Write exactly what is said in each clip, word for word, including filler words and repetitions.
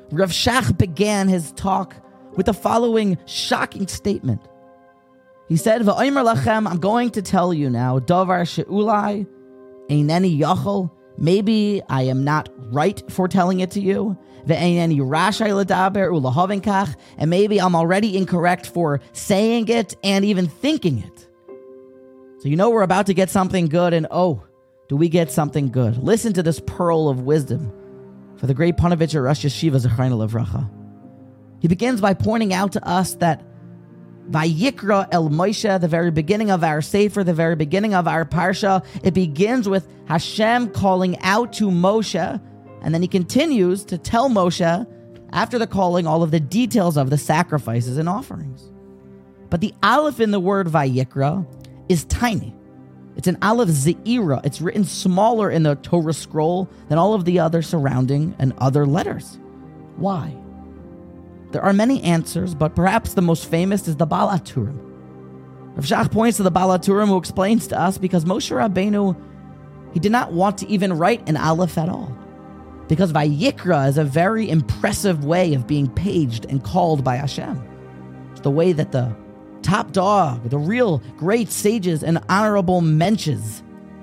Rav Shach began his talk with the following shocking statement. He said, V'omer lachem, I'm going to tell you now, Davar she'ulai eineni yachol, maybe I am not right for telling it to you, Ve'eineni rashai ledaber ulahavin kach, and maybe I'm already incorrect for saying it and even thinking it. So you know we're about to get something good, and oh, do we get something good. Listen to this pearl of wisdom for the great Panovich Rosh Yeshiva Zechreinu Livracha. He begins by pointing out to us that Vayikra El Moshe, the very beginning of our Sefer, the very beginning of our Parsha, it begins with Hashem calling out to Moshe, and then he continues to tell Moshe, after the calling, all of the details of the sacrifices and offerings. But the aleph in the word Vayikra is tiny. It's an aleph ze'ira. It's written smaller in the Torah scroll than all of the other surrounding and other letters. Why? There are many answers, but perhaps the most famous is the Baal HaTurim. Rav Shach points to the Baal HaTurim, who explains to us because Moshe Rabbeinu, he did not want to even write an aleph at all. Because Vayikra is a very impressive way of being paged and called by Hashem. It's the way that the top dog, the real great sages and honorable mensches,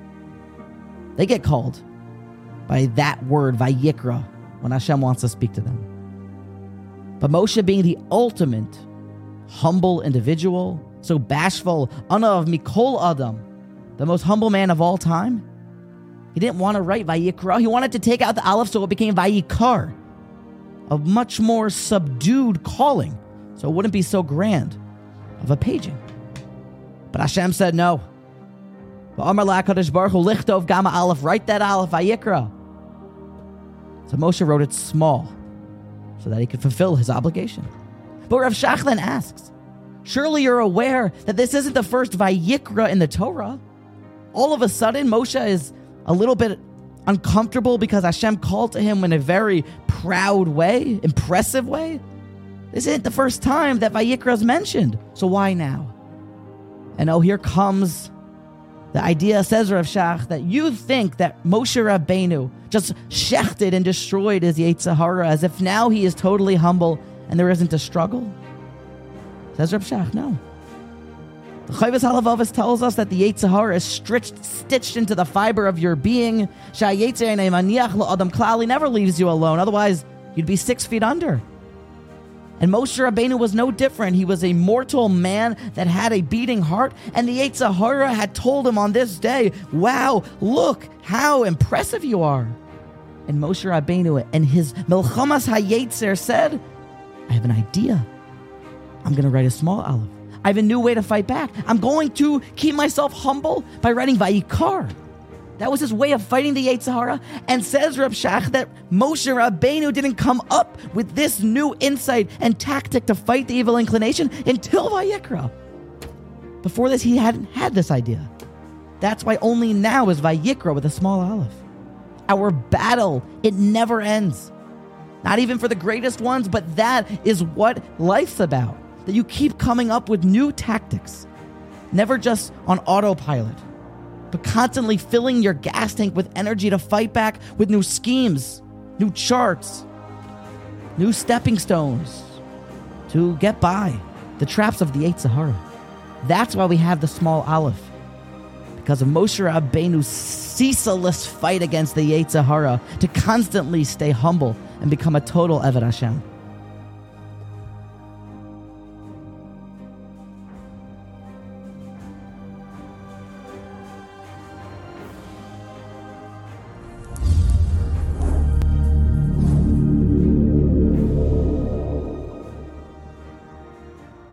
they get called by that word, Vayikra, when Hashem wants to speak to them. But Moshe, being the ultimate humble individual, so bashful, Ana of Mikol Adam, the most humble man of all time, he didn't want to write Vayikra. He wanted to take out the aleph so it became Vayikar, a much more subdued calling, so it wouldn't be so grand of a paging. But Hashem said no. V'amar la'akadosh baruch hu lichtov gama aleph, write that aleph, Vayikra. So Moshe wrote it small, so that he could fulfill his obligation. But Rav Shach then asks, surely you're aware that this isn't the first Vayikra in the Torah. All of a sudden, Moshe is a little bit uncomfortable because Hashem called to him in a very proud way, impressive way. This isn't the first time that Vayikra is mentioned, so why now? And oh, here comes the idea, says Rav Shach, that you think that Moshe Rabbeinu just shechted and destroyed his Yetzer Hara as if now he is totally humble and there isn't a struggle. Says Rav Shach, no. The Chovos HaLevavos tells us that the Yetzer Hara is stitched, stitched into the fiber of your being. Sha'yetzer einay maniach la'adam klal, he never leaves you alone, otherwise you'd be six feet under. And Moshe Rabbeinu was no different. He was a mortal man that had a beating heart, and the Yetzer Hara had told him on this day, wow, look how impressive you are. And Moshe Rabbeinu and his Milchamas HaYetzer said, I have an idea. I'm going to write a small aleph. I have a new way to fight back. I'm going to keep myself humble by writing Vayikar. That was his way of fighting the Yetzer Hara. And says Rav Shach that Moshe Rabbeinu didn't come up with this new insight and tactic to fight the evil inclination until Vayikra. Before this, he hadn't had this idea. That's why only now is Vayikra with a small aleph. Our battle, it never ends. Not even for the greatest ones, but that is what life's about. That you keep coming up with new tactics. Never just on autopilot, but constantly filling your gas tank with energy to fight back with new schemes, new charts, new stepping stones to get by the traps of the Yetzer Hara. That's why we have the small aleph, because of Moshe Rabbeinu's ceaseless fight against the Yetzer Hara to constantly stay humble and become a total Eved Hashem.